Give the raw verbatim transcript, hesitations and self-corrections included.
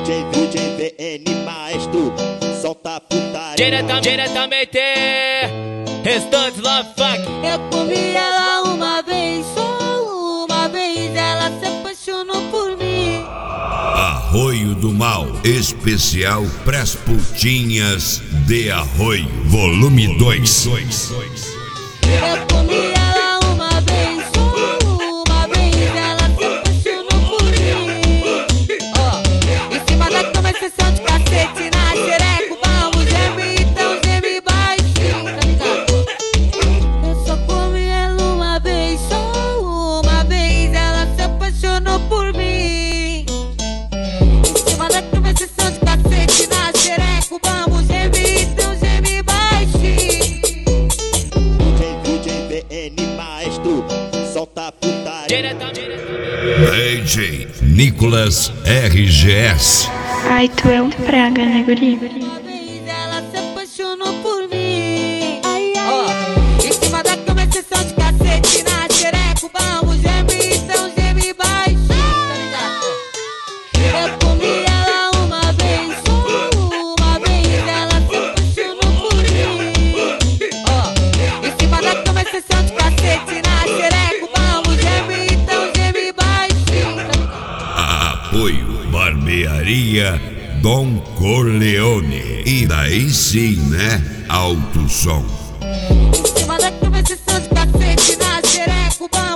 J, D J V N maestro, solta a putaria. Direta, diretamente, Restante Love Funk. Eu comi ela uma vez, só uma vez, ela se apaixonou por mim. Arroio do Mal, especial pras putinhas de Arroio, volume dois. Eu comi ela uma vez, só uma vez, ela se apaixonou por mim. Ó, em cima da cama, sessão de cacete, na xereco, vamos geme, então geme baixinho, tá ligado? Eu só comi ela uma vez, só uma vez, ela se apaixonou por mim. Em cima da cama, sessão de cacete, na xereco, vamos geme, então geme baixinho. D J V N maestro, solta a putaria. Direta, diretamente. D J Nicolas R G S. Ai, tu é um praga, né, guri? Uma vez ela se apaixonou por mim. Ai, ai. Ó, em cima da cama, sessão de cacete, na xereco, vamos geme, então geme baixinho, tá ligado? Eu comi ela uma vez, só uma vez, ela se apaixonou por mim. Ó, em cima da cama, sessão de cacete, na xereco, vamos geme, então geme baixinho, tá ligado? Apoio Barbearia Dom Corleone. E daí sim, né? Alto som. Em cima da cama, sessão de cacete, na xereco, vamos